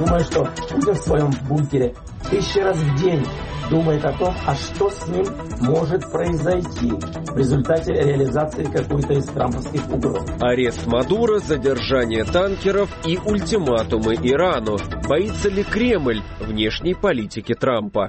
Думаю, что Путин в своем бункере 1000 раз в день думает о том, а что с ним может произойти в результате реализации какой-то из трамповских угроз. Арест Мадуро, задержание танкеров и ультиматумы Ирану. Боится ли Кремль внешней политики Трампа?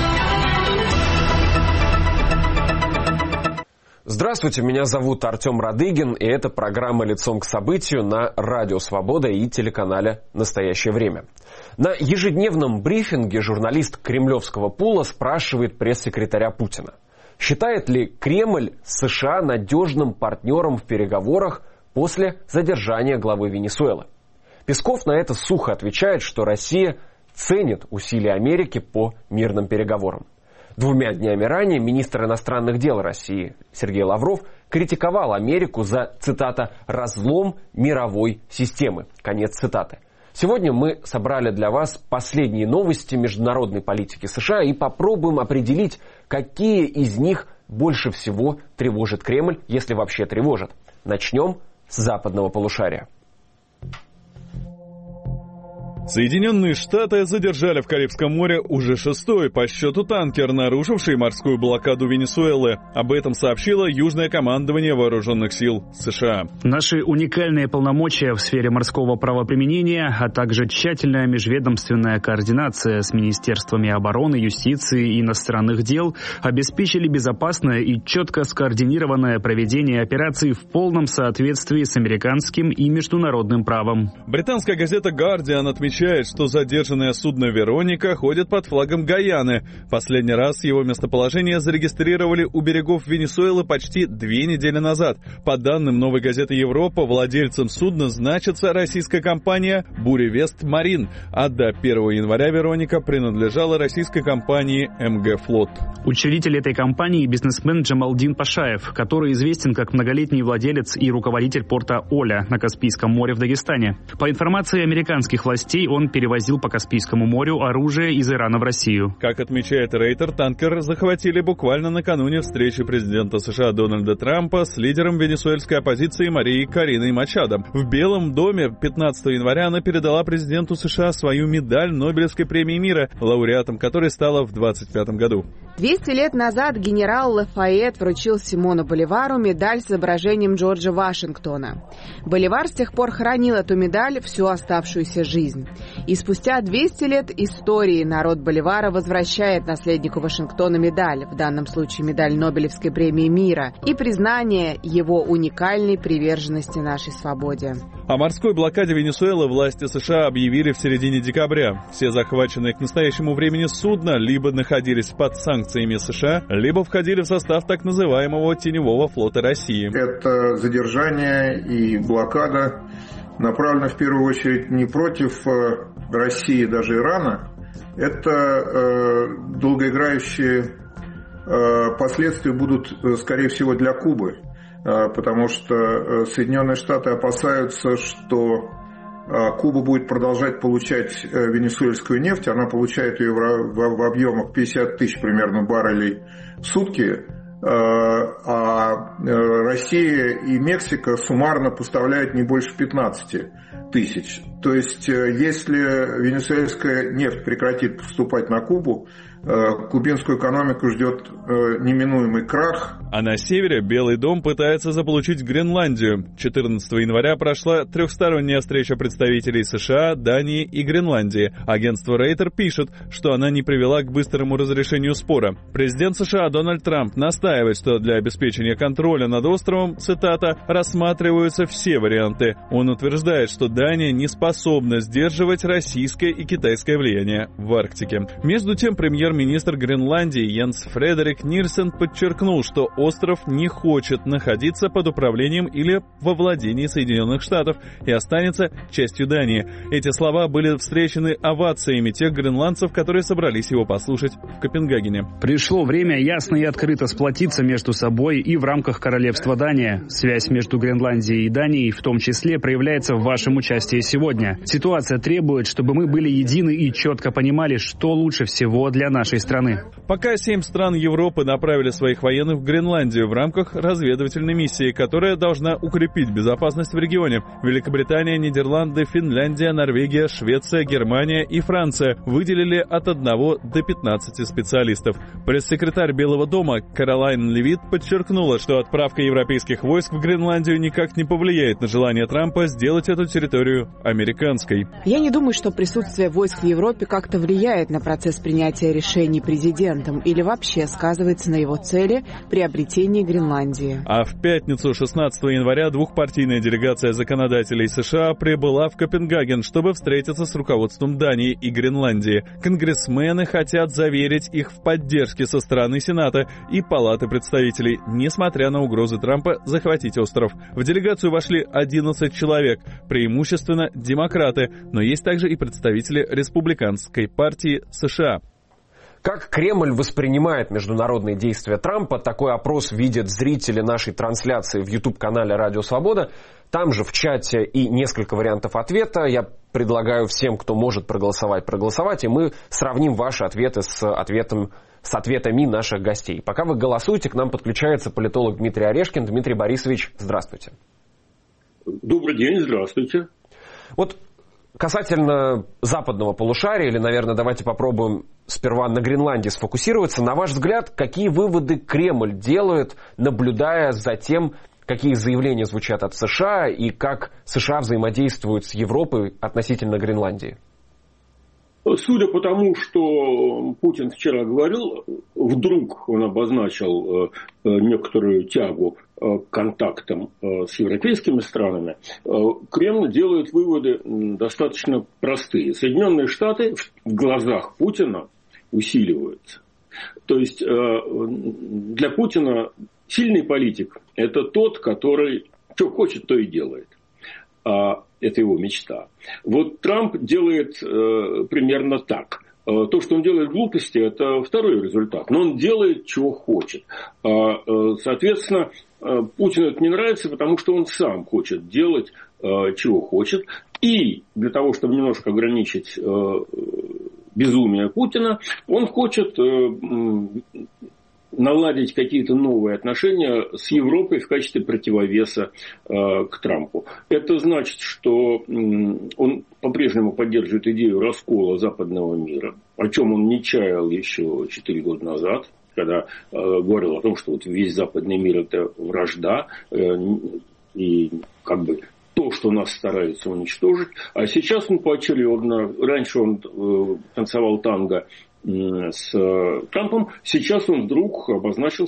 Здравствуйте, меня зовут Артем Радыгин, и это программа «Лицом к событию» на Радио Свобода и телеканале «Настоящее время». На ежедневном брифинге журналист кремлевского пула спрашивает пресс-секретаря Путина: считает ли Кремль США надежным партнером в переговорах после задержания главы Венесуэлы? Песков на это сухо отвечает, что Россия ценит усилия Америки по мирным переговорам. 2 днями ранее министр иностранных дел России Сергей Лавров критиковал Америку за, цитата, «разлом мировой системы». Конец цитаты. Сегодня мы собрали для вас последние новости международной политики США и попробуем определить, какие из них больше всего тревожит Кремль, если вообще тревожит. Начнем с западного полушария. Соединенные Штаты задержали в Карибском море уже 6-й по счету танкер, нарушивший морскую блокаду Венесуэлы. Об этом сообщило Южное командование Вооруженных сил США. Наши уникальные полномочия в сфере морского правоприменения, а также тщательная межведомственная координация с министерствами обороны, юстиции и иностранных дел обеспечили безопасное и четко скоординированное проведение операций в полном соответствии с американским и международным правом. Британская газета «Гардиан» отмечает, что задержанное судно «Вероника» ходит под флагом Гайаны. Последний раз его местоположение зарегистрировали у берегов Венесуэлы почти 2 недели назад. По данным «Новой газеты Европа», владельцем судна значится российская компания «Буревест Марин», а до 1 января «Вероника» принадлежала российской компании «МГ Флот». Учредитель этой компании – бизнесмен Джамалдин Пашаев, который известен как многолетний владелец и руководитель порта Оля на Каспийском море в Дагестане. По информации американских властей, он перевозил по Каспийскому морю оружие из Ирана в Россию. Как отмечает Рейтер, танкер захватили буквально накануне встречи президента США Дональда Трампа с лидером венесуэльской оппозиции Марией Кориной Мачадо. В Белом доме 15 января она передала президенту США свою медаль Нобелевской премии мира, лауреатом которой стала в 1925 году. 200 лет назад генерал Лафайет вручил Симону Боливару медаль с изображением Джорджа Вашингтона. Боливар с тех пор хранил эту медаль всю оставшуюся жизнь. И спустя 200 лет истории народ Боливара возвращает наследнику Вашингтона медаль, в данном случае медаль Нобелевской премии мира, и признание его уникальной приверженности нашей свободе. О морской блокаде Венесуэлы власти США объявили в середине декабря. Все захваченные к настоящему времени судна либо находились под санкциями США, либо входили в состав так называемого теневого флота России. Это задержание и блокада направлена в первую очередь не против России, даже Ирана. Это долгоиграющие последствия будут, скорее всего, для Кубы, потому что Соединенные Штаты опасаются, что Куба будет продолжать получать венесуэльскую нефть. Она получает ее в объемах 50 тысяч примерно баррелей в сутки. А Россия и Мексика суммарно поставляют не больше 15 тысяч. То есть, если венесуэльская нефть прекратит поступать на Кубу, кубинскую экономику ждет неминуемый крах. А на севере Белый дом пытается заполучить Гренландию. 14 января прошла трехсторонняя встреча представителей США, Дании и Гренландии. Агентство Рейтер пишет, что она не привела к быстрому разрешению спора. Президент США Дональд Трамп настаивает, что для обеспечения контроля над островом, цитата, рассматриваются все варианты. Он утверждает, что Дания не способна сдерживать российское и китайское влияние в Арктике. Между тем, премьер-министр Гренландии Йенс Фредерик Нильсен подчеркнул, что остров не хочет находиться под управлением или во владении Соединенных Штатов и останется частью Дании. Эти слова были встречены овациями тех гренландцев, которые собрались его послушать в Копенгагене. Пришло время ясно и открыто сплотиться между собой и в рамках королевства Дания. Связь между Гренландией и Данией в том числе проявляется в вашем участии участие сегодня. Ситуация требует, чтобы мы были едины и четко понимали, что лучше всего для нашей страны. Пока 7 стран Европы направили своих военных в Гренландию в рамках разведывательной миссии, которая должна укрепить безопасность в регионе. Великобритания, Нидерланды, Финляндия, Норвегия, Швеция, Германия и Франция выделили от 1 до 15 специалистов. Пресс-секретарь Белого дома Каролайн Левит подчеркнула, что отправка европейских войск в Гренландию никак не повлияет на желание Трампа сделать эту территорию американской. Я не думаю, что присутствие войск в Европе как-то влияет на процесс принятия решений президентом или вообще сказывается на его цели приобретения Гренландии. А в пятницу, 16 января, двухпартийная делегация законодателей США прибыла в Копенгаген, чтобы встретиться с руководством Дании и Гренландии. Конгрессмены хотят заверить их в поддержке со стороны Сената и Палаты представителей, несмотря на угрозы Трампа захватить остров. В делегацию вошли 11 человек, преимущественно демократы, но есть также и представители республиканской партии США. Как Кремль воспринимает международные действия Трампа? Такой опрос видят зрители нашей трансляции в YouTube-канале «Радио Свобода». Там же в чате и несколько вариантов ответа. Я предлагаю всем, кто может проголосовать, и мы сравним ваши ответы с ответами наших гостей. Пока вы голосуете, к нам подключается политолог Дмитрий Орешкин. Дмитрий Борисович, здравствуйте. Добрый день, здравствуйте. Вот касательно западного полушария, или, наверное, давайте попробуем сперва на Гренландии сфокусироваться. На ваш взгляд, какие выводы Кремль делает, наблюдая за тем, какие заявления звучат от США и как США взаимодействуют с Европой относительно Гренландии? Судя по тому, что Путин вчера говорил, вдруг он обозначил некоторую тягу к контактам с европейскими странами, Кремль делает выводы достаточно простые. Соединенные Штаты в глазах Путина усиливаются. То есть для Путина сильный политик – это тот, который что хочет, то и делает. Это его мечта. Вот Трамп делает примерно так. То, что он делает глупости, это второй результат. Но он делает, чего хочет. Соответственно, Путину это не нравится, потому что он сам хочет делать, чего хочет. И для того, чтобы немножко ограничить безумие Путина, он хочет наладить какие-то новые отношения с Европой в качестве противовеса к Трампу. Это значит, что он по-прежнему поддерживает идею раскола западного мира, о чем он не чаял еще 4 года назад, когда говорил о том, что вот весь западный мир – это вражда, и как бы то, что нас стараются уничтожить. А сейчас он поочередно, раньше он танцевал танго с Трампом, сейчас он вдруг обозначил,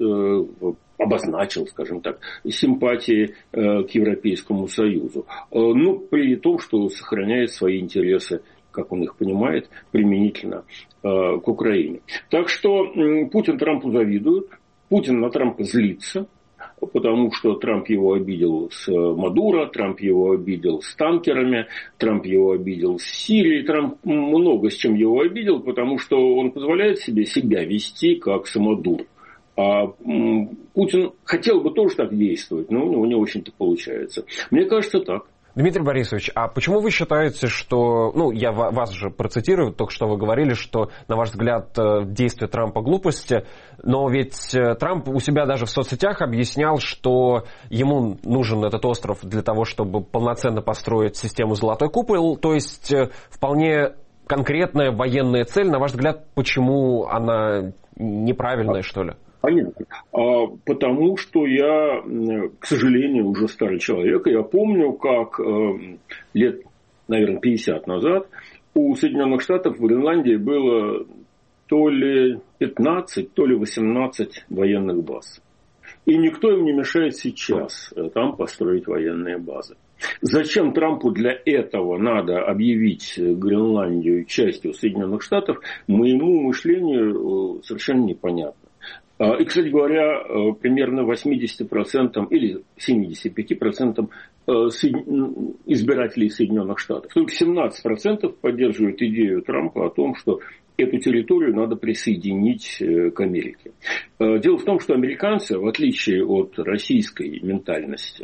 скажем так, симпатии к Европейскому Союзу. Ну, при том, что сохраняет свои интересы, как он их понимает, применительно к Украине. Так что Путин Трампу завидует, Путин на Трампа злится, потому что Трамп его обидел с Мадуро, Трамп его обидел с танкерами, Трамп его обидел с Сирией, Трамп много с чем его обидел, потому что он позволяет себя вести как самодур. А Путин хотел бы тоже так действовать, но у него не очень-то получается. Мне кажется, так. Дмитрий Борисович, а почему вы считаете, что... я вас же процитирую, только что вы говорили, что, на ваш взгляд, действия Трампа глупости, но ведь Трамп у себя даже в соцсетях объяснял, что ему нужен этот остров для того, чтобы полноценно построить систему «Золотой купол», то есть вполне конкретная военная цель. На ваш взгляд, почему она неправильная, что ли? Понятно. Потому что я, к сожалению, уже старый человек. Я помню, как лет, наверное, 50 назад у Соединенных Штатов в Гренландии было то ли 15, то ли 18 военных баз. И никто им не мешает сейчас там построить военные базы. Зачем Трампу для этого надо объявить Гренландию частью Соединенных Штатов, моему мышлению совершенно непонятно. И, кстати говоря, примерно 80% или 75% избирателей Соединенных Штатов, только 17% поддерживают идею Трампа о том, что эту территорию надо присоединить к Америке. Дело в том, что американцы, в отличие от российской ментальности,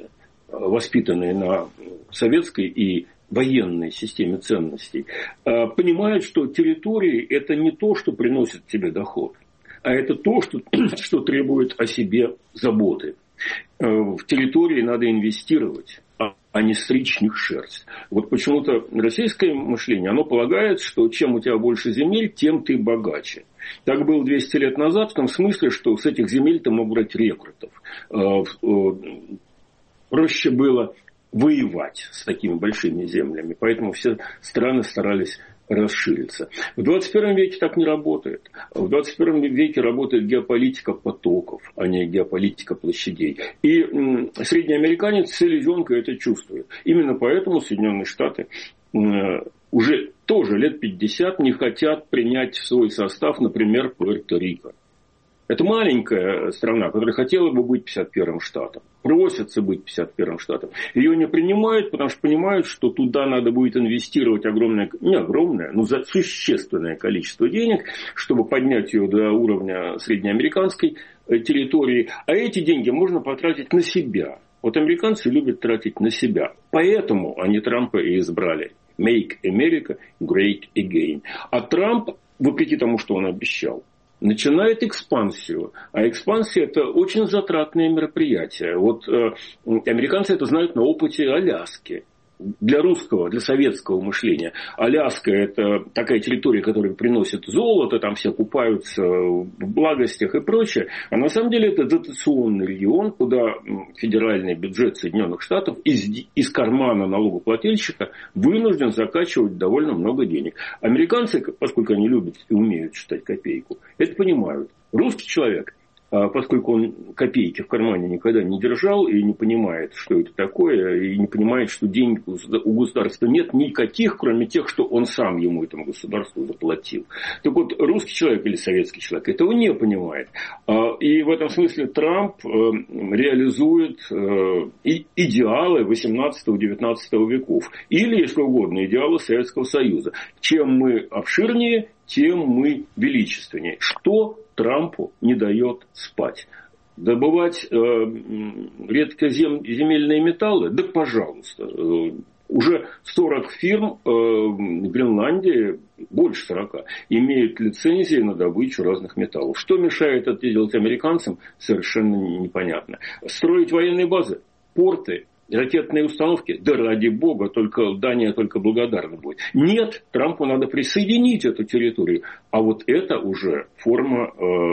воспитанные на советской и военной системе ценностей, понимают, что территории – это не то, что приносит тебе доход, а это то, что требует о себе заботы. В территории надо инвестировать, а не стричь с них шерсть. Вот почему-то российское мышление, оно полагает, что чем у тебя больше земель, тем ты богаче. Так было 200 лет назад, в том смысле, что с этих земель ты мог брать рекрутов. Проще было воевать с такими большими землями. Поэтому все страны старались расшириться. В 21 веке так не работает. В 21 веке работает геополитика потоков, а не геополитика площадей. И средний американец, селезенка это чувствует. Именно поэтому Соединенные Штаты уже тоже лет 50 не хотят принять в свой состав, например, Пуэрто-Рико. Это маленькая страна, которая хотела бы быть 51-м штатом. Просится быть 51-м штатом. Ее не принимают, потому что понимают, что туда надо будет инвестировать но существенное количество денег, чтобы поднять ее до уровня среднеамериканской территории. А эти деньги можно потратить на себя. Вот американцы любят тратить на себя. Поэтому они Трампа и избрали. Make America Great Again. А Трамп, вопреки тому, что он обещал, начинает экспансию. А экспансия – это очень затратное мероприятие. Вот американцы это знают на опыте Аляски. Для русского, для советского мышления. Аляска – это такая территория, которая приносит золото, там все купаются в благостях и прочее. А на самом деле это дотационный регион, куда федеральный бюджет Соединенных Штатов из кармана налогоплательщика вынужден закачивать довольно много денег. Американцы, поскольку они любят и умеют считать копейку, это понимают. Русский человек, поскольку он копейки в кармане никогда не держал и не понимает, что это такое, и не понимает, что денег у государства нет никаких, кроме тех, что он сам ему, этому государству, заплатил. Так вот, русский человек или советский человек этого не понимает. И в этом смысле Трамп реализует идеалы 18-19 веков. Или, если угодно, идеалы Советского Союза. Чем мы обширнее, тем мы величественнее. Что Трампу не дает спать? Добывать редкоземельные металлы? Да пожалуйста. Уже 40 фирм в Гренландии, больше 40, имеют лицензии на добычу разных металлов. Что мешает это делать американцам, совершенно непонятно. Строить военные базы, порты, ракетные установки, да ради бога, Дания только благодарна будет. Нет, Трампу надо присоединить эту территорию. А вот это уже форма,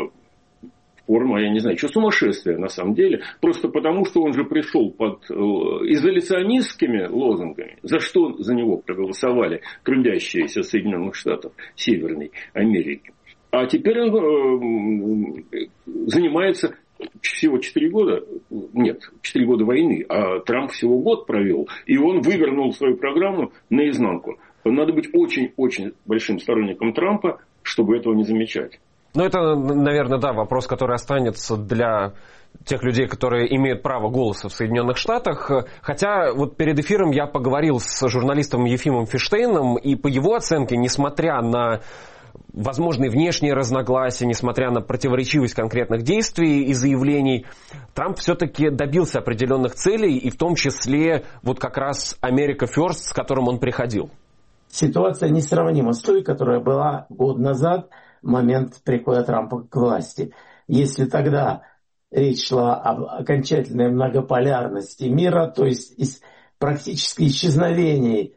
я не знаю, что сумасшествия на самом деле. Просто потому, что он же пришел под изоляционистскими лозунгами, за что за него проголосовали трудящиеся Соединенных Штатов Северной Америки. А теперь он занимается... Всего 4 года, 4 года войны, а Трамп всего год провел, и он вывернул свою программу наизнанку. Надо быть очень-очень большим сторонником Трампа, чтобы этого не замечать. Ну, это, наверное, да, вопрос, который останется для тех людей, которые имеют право голоса в Соединенных Штатах. Хотя вот перед эфиром я поговорил с журналистом Ефимом Фиштейном, и по его оценке, несмотря на возможные внешние разногласия, несмотря на противоречивость конкретных действий и заявлений, Трамп все-таки добился определенных целей, и в том числе вот как раз America First, с которым он приходил. Ситуация несравнима с той, которая была год назад, в момент прихода Трампа к власти. Если тогда речь шла об окончательной многополярности мира, то есть практически исчезновении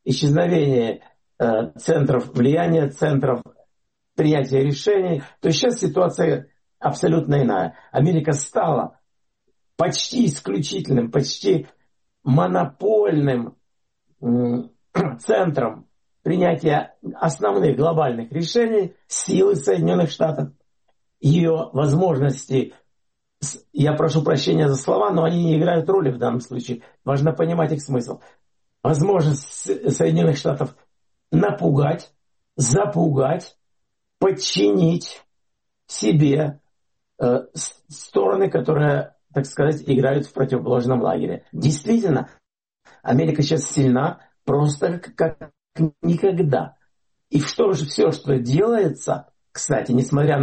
центров влияния, центров принятия решений, то сейчас ситуация абсолютно иная. Америка стала почти исключительным, почти монопольным центром принятия основных глобальных решений силы Соединенных Штатов. Ее возможности, я прошу прощения за слова, но они не играют роли в данном случае. Важно понимать их смысл. Возможность Соединенных Штатов напугать, запугать, подчинить себе стороны, которые, так сказать, играют в противоположном лагере. Действительно, Америка сейчас сильна просто как никогда. И что же все, что делается, кстати, несмотря на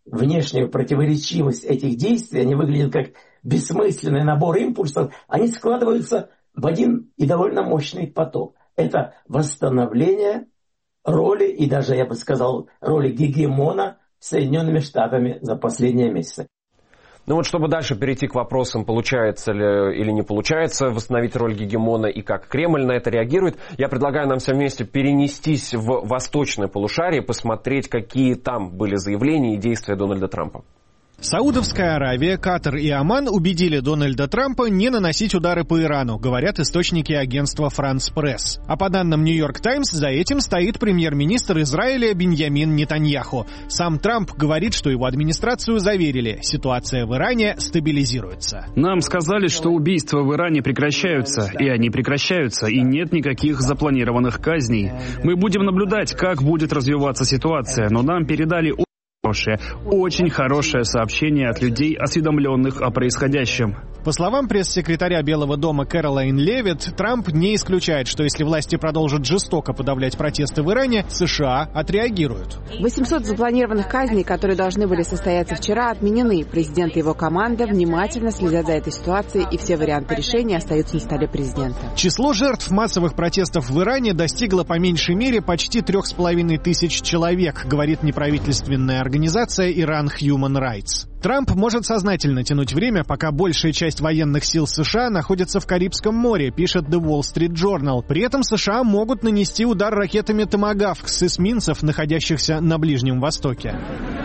внешнюю противоречивость этих действий, они выглядят как бессмысленный набор импульсов, они складываются в один и довольно мощный поток. Это восстановление роли, и даже, я бы сказал, роли гегемона Соединенными Штатами за последние месяцы. Ну вот, чтобы дальше перейти к вопросам, получается ли или не получается восстановить роль гегемона и как Кремль на это реагирует, я предлагаю нам все вместе перенестись в восточное полушарие, посмотреть, какие там были заявления и действия Дональда Трампа. Саудовская Аравия, Катар и Оман убедили Дональда Трампа не наносить удары по Ирану, говорят источники агентства «Франс Пресс». А по данным «Нью-Йорк Таймс», за этим стоит премьер-министр Израиля Биньямин Нетаньяху. Сам Трамп говорит, что его администрацию заверили, ситуация в Иране стабилизируется. Нам сказали, что убийства в Иране прекращаются, и они прекращаются, и нет никаких запланированных казней. Мы будем наблюдать, как будет развиваться ситуация, но нам передали очень хорошее сообщение от людей, осведомленных о происходящем. По словам пресс-секретаря Белого дома Кэролайн Левитт, Трамп не исключает, что если власти продолжат жестоко подавлять протесты в Иране, США отреагируют. 800 запланированных казней, которые должны были состояться вчера, отменены. Президент и его команда внимательно следят за этой ситуацией, и все варианты решения остаются на столе президента. Число жертв массовых протестов в Иране достигло по меньшей мере почти 3500 человек, говорит неправительственная организация Iran Human Rights. Трамп может сознательно тянуть время, пока большая часть военных сил США находится в Карибском море, пишет The Wall Street Journal. При этом США могут нанести удар ракетами «Томагавк» с эсминцев, находящихся на Ближнем Востоке.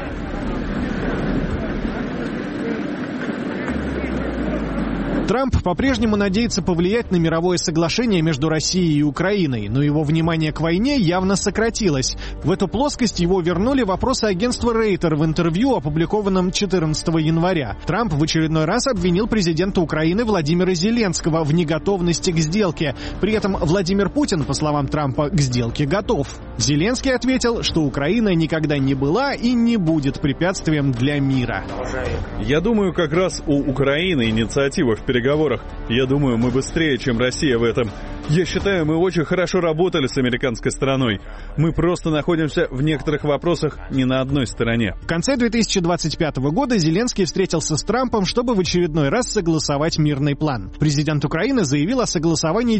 Трамп по-прежнему надеется повлиять на мировое соглашение между Россией и Украиной, но его внимание к войне явно сократилось. В эту плоскость его вернули вопросы агентства Рейтер в интервью, опубликованном 14 января. Трамп в очередной раз обвинил президента Украины Владимира Зеленского в неготовности к сделке. При этом Владимир Путин, по словам Трампа, к сделке готов. Зеленский ответил, что Украина никогда не была и не будет препятствием для мира. Я думаю, как раз у Украины инициатива в переговорах. Я думаю, мы быстрее, чем Россия в этом. Я считаю, мы очень хорошо работали с американской стороной. Мы просто находимся в некоторых вопросах не на одной стороне. В конце 2025 года Зеленский встретился с Трампом, чтобы в очередной раз согласовать мирный план. Президент Украины заявил о согласовании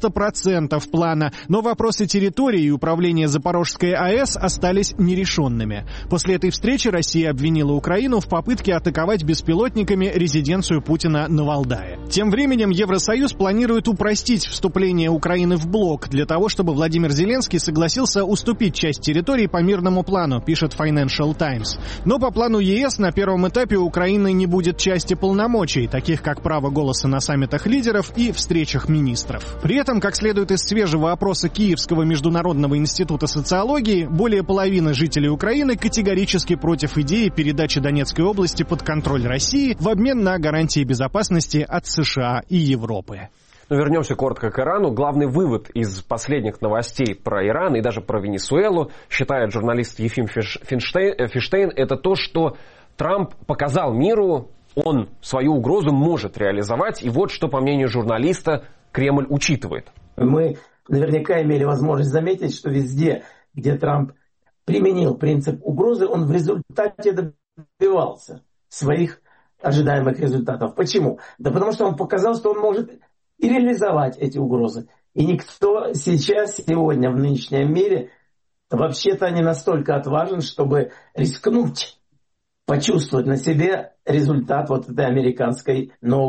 90% плана, но вопросы территории и управления Запорожской АЭС остались нерешенными. После этой встречи Россия обвинила Украину в попытке атаковать беспилотниками резиденцию Путина на Валдае. Тем временем Евросоюз планирует упростить вступление Украины в блок для того, чтобы Владимир Зеленский согласился уступить часть территории по мирному плану, пишет Financial Times. Но по плану ЕС на первом этапе у Украины не будет части полномочий, таких как право голоса на саммитах лидеров и встречах министров. При этом, как следует из свежего опроса Киевского международного института социологии, более половины жителей Украины категорически против идеи передачи Донецкой области под контроль России в обмен на гарантии безопасности от США и Европы. Но вернемся коротко к Ирану. Главный вывод из последних новостей про Иран и даже про Венесуэлу, считает журналист Ефим Фиштейн, это то, что Трамп показал миру, он свою угрозу может реализовать. И вот что, по мнению журналиста, Кремль учитывает. Мы наверняка имели возможность заметить, что везде, где Трамп применил принцип угрозы, он в результате добивался своих ожидаемых результатов. Почему? Да потому что он показал, что он может и реализовать эти угрозы. И никто сейчас, сегодня, в нынешнем мире, вообще-то не настолько отважен, чтобы рискнуть, почувствовать на себе результат вот этой американской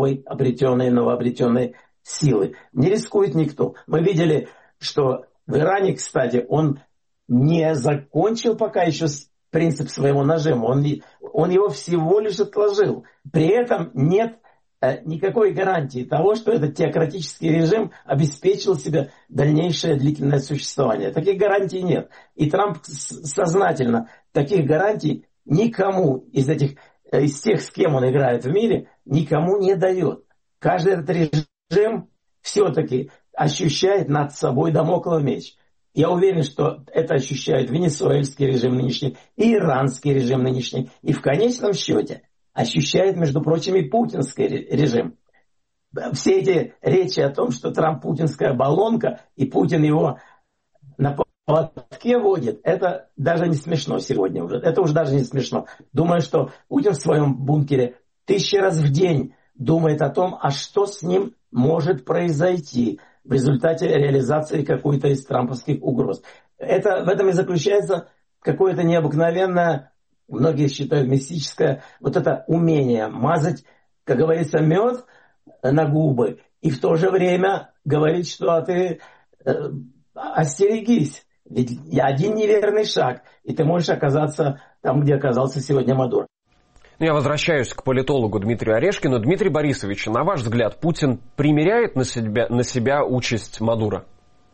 новообретенной силы. Не рискует никто. Мы видели, что в Иране, кстати, он не закончил пока еще принцип своего нажима. Он его всего лишь отложил. При этом нет никакой гарантии того, что этот теократический режим обеспечил себе дальнейшее длительное существование. Таких гарантий нет. И Трамп сознательно таких гарантий никому из тех, с кем он играет в мире, никому не дает. Каждый этот режим все-таки ощущает над собой дамоклов меч. Я уверен, что это ощущает венесуэльский режим нынешний, и иранский режим нынешний, и в конечном счете ощущает, между прочим, и путинский режим. Все эти речи о том, что Трамп путинская баллонка, и Путин его поводке водит, это даже не смешно сегодня уже. Это уже даже не смешно. Думаю, что Путин в своем бункере 1000 раз в день думает о том, а что с ним может произойти в результате реализации какой-то из трамповских угроз. В этом и заключается какое-то необыкновенное, многие считают мистическое, вот это умение мазать, как говорится, мед на губы и в то же время говорить, что ты остерегись. Ведь один неверный шаг, и ты можешь оказаться там, где оказался сегодня Мадуро. Я возвращаюсь к политологу Дмитрию Орешкину. Дмитрий Борисович, на ваш взгляд, Путин примеряет на себя участь Мадуро?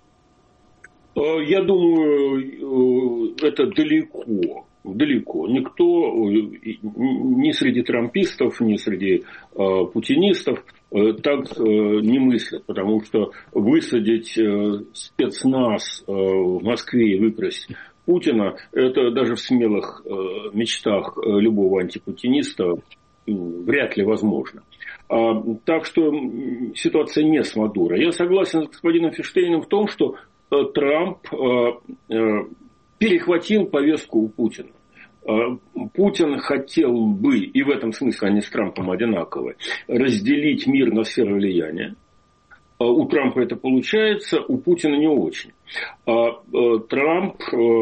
Я думаю, это далеко. Никто, ни среди трампистов, ни среди путинистов так не мыслят, потому что высадить спецназ в Москве и выкрасть Путина, это даже в смелых мечтах любого антипутиниста вряд ли возможно. Так что ситуация не с Мадуро. Я согласен с господином Ферштейном в том, что Трамп перехватил повестку у Путина. Путин хотел бы, и в этом смысле они с Трампом одинаковы, разделить мир на сферы влияния. У Трампа это получается, у Путина не очень. Трамп,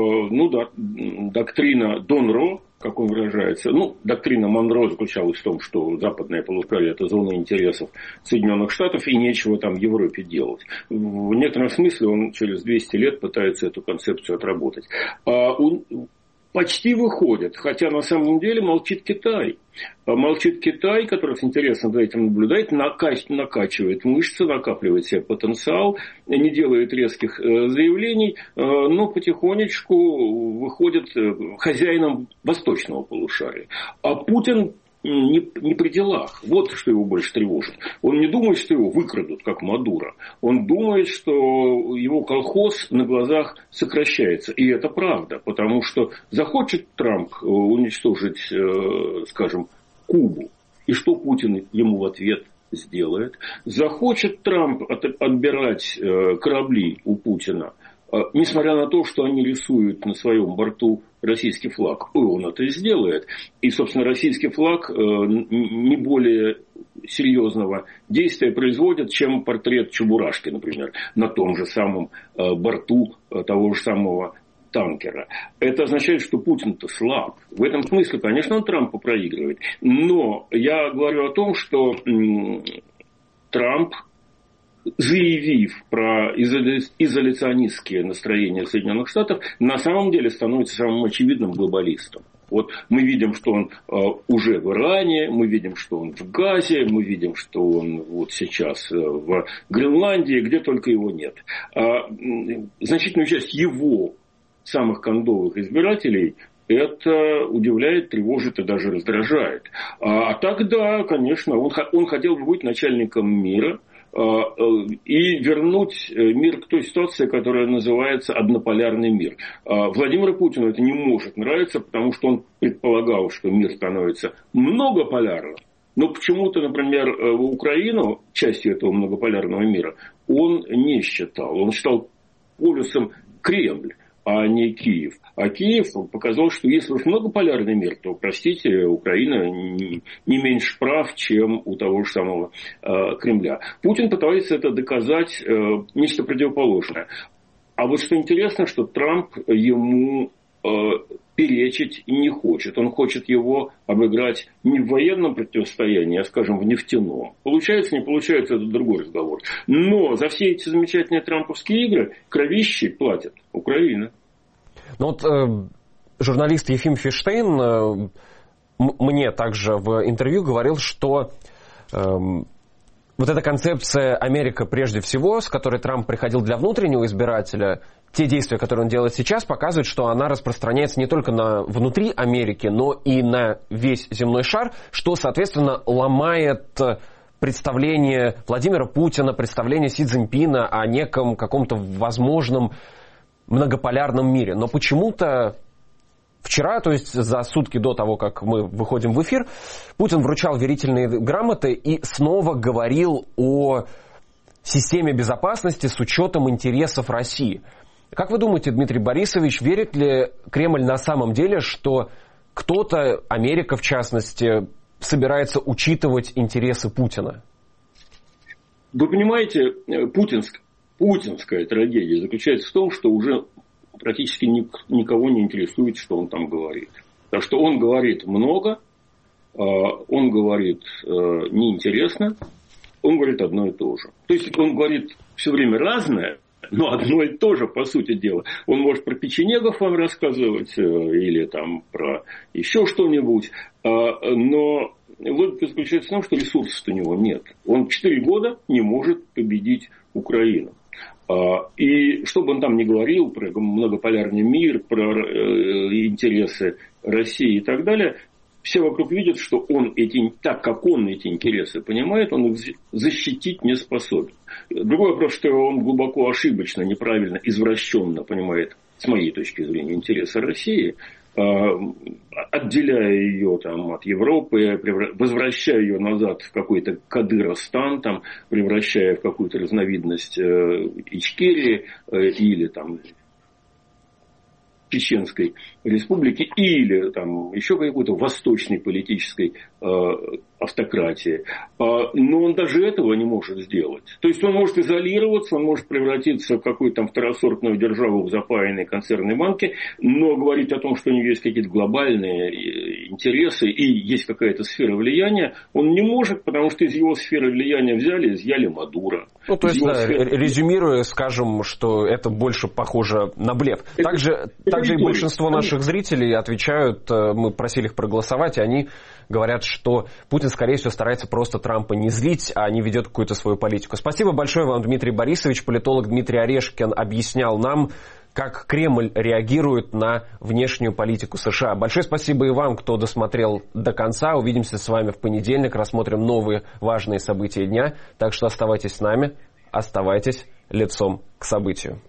доктрина Донро, как он выражается, доктрина Монро заключалась в том, что западное полушарие – это зона интересов Соединенных Штатов, и нечего там Европе делать. В некотором смысле он через 200 лет пытается эту концепцию отработать. Почти выходит, хотя на самом деле молчит Китай. Молчит Китай, который с интересом за этим наблюдает, накачивает мышцы, накапливает себе потенциал, не делает резких заявлений, но потихонечку выходит хозяином восточного полушария. А Путин не при делах. Вот что его больше тревожит. Он не думает, что его выкрадут, как Мадуро. Он думает, что его колхоз на глазах сокращается. И это правда, потому что захочет Трамп уничтожить, скажем, Кубу. И что Путин ему в ответ сделает? Захочет Трамп отбирать корабли у Путина, несмотря на то, что они рисуют на своем борту российский флаг, он это и сделает. И, собственно, российский флаг не более серьезного действия производит, чем портрет Чебурашки, например, на том же самом борту того же самого танкера. Это означает, что Путин-то слаб. В этом смысле, конечно, он Трампу проигрывает. Но я говорю о том, что Трамп, заявив про изоляционистские настроения Соединенных Штатов, на самом деле становится самым очевидным глобалистом. Вот мы видим, что он уже в Иране, мы видим, что он в Газе, мы видим, что он вот сейчас в Гренландии, где только его нет. Значительную часть его самых кондовых избирателей это удивляет, тревожит и даже раздражает. А тогда, конечно, он хотел бы быть начальником мира и вернуть мир к той ситуации, которая называется однополярный мир. Владимиру Путину это не может нравиться, потому что он предполагал, что мир становится многополярным. Но почему-то, например, Украину, частью этого многополярного мира, он не считал. Он считал полюсом Кремль, а не Киев. А Киев показал, что если уж многополярный мир, то, простите, Украина не меньше прав, чем у того же самого Кремля. Путин пытается это доказать нечто противоположное. А вот что интересно, что Трамп ему перечить не хочет. Он хочет его обыграть не в военном противостоянии, а, скажем, в нефтяном. Получается, не получается, это другой разговор. Но за все эти замечательные трамповские игры кровищей платит Украина. Ну вот журналист Ефим Ферштейн мне также в интервью говорил, что вот эта концепция «Америка прежде всего», с которой Трамп приходил для внутреннего избирателя, те действия, которые он делает сейчас, показывают, что она распространяется не только внутри Америки, но и на весь земной шар, что, соответственно, ломает представление Владимира Путина, представление Си Цзиньпина о неком каком-то возможном многополярном мире. Но почему-то вчера, то есть за сутки до того, как мы выходим в эфир, Путин вручал верительные грамоты и снова говорил о системе безопасности с учетом интересов России. Как вы думаете, Дмитрий Борисович, верит ли Кремль на самом деле, что кто-то, Америка в частности, собирается учитывать интересы Путина? Вы понимаете, путинская трагедия заключается в том, что уже практически никого не интересует, что он там говорит. Потому что он говорит много, он говорит неинтересно, он говорит одно и то же. То есть он говорит все время разное, но одно и то же, по сути дела. Он может про печенегов вам рассказывать или там про еще что-нибудь, но логика заключается в том, что ресурсов у него нет. Он 4 года не может победить Украину. И что бы он там ни говорил про многополярный мир, про интересы России и так далее, все вокруг видят, что он так как он эти интересы понимает, он их защитить не способен. Другой вопрос, что он глубоко ошибочно, неправильно, извращенно понимает, с моей точки зрения, интересы России, отделяя ее там, от Европы, возвращая ее назад в какой-то Кадыростан, там, превращая в какую-то разновидность Ичкерии или там, Чеченской республики или там, еще какой-то восточной политической автократии. Но он даже этого не может сделать. То есть он может изолироваться, он может превратиться в какую-то там второсортную державу в запаянной консервной банке, но говорить о том, что у него есть какие-то глобальные интересы и есть какая-то сфера влияния, он не может, потому что из его сферы влияния изъяли Мадуро. Ну, то есть, да, резюмируя, скажем, что это больше похоже на блеф. Также и большинство наших зрителей отвечают, мы просили их проголосовать, и они говорят, что Путин, скорее всего, старается просто Трампа не злить, а не ведет какую-то свою политику. Спасибо большое вам, Дмитрий Борисович. Политолог Дмитрий Орешкин объяснял нам, как Кремль реагирует на внешнюю политику США. Большое спасибо и вам, кто досмотрел до конца. Увидимся с вами в понедельник, рассмотрим новые важные события дня. Так что оставайтесь с нами, оставайтесь лицом к событию.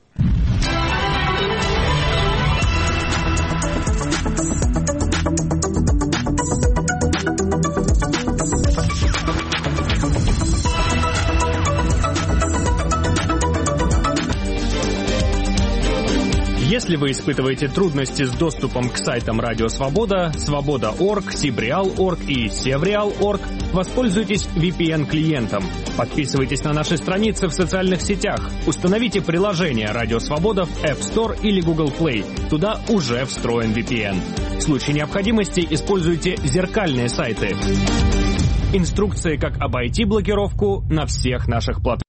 Если вы испытываете трудности с доступом к сайтам Радио Свобода, Свобода.орг, Сибреал.орг и Севреал.орг, воспользуйтесь VPN-клиентом. Подписывайтесь на наши страницы в социальных сетях. Установите приложение Радио Свобода в App Store или Google Play. Туда уже встроен VPN. В случае необходимости используйте зеркальные сайты. Инструкции, как обойти блокировку, на всех наших платформах.